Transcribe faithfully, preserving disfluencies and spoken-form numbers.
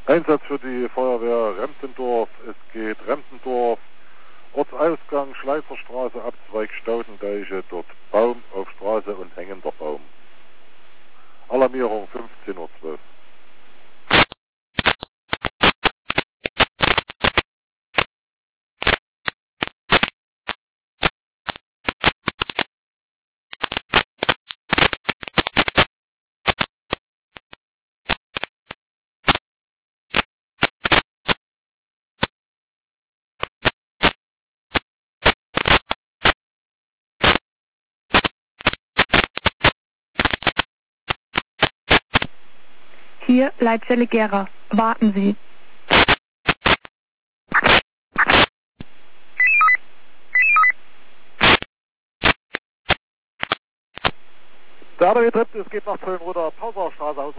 Einsatz für die Feuerwehr Remptendorf. Es geht Remptendorf, Ortsausgang Schleiferstraße, Abzweig Staudendeiche, dort Baum auf Straße und hängender Baum. Alarmierung fünfzehn Uhr zwölf. Hier Leitzelle Gera. Warten Sie. Der R W-Trip, es geht nach Köln-Rudder, Pausaustraße aus.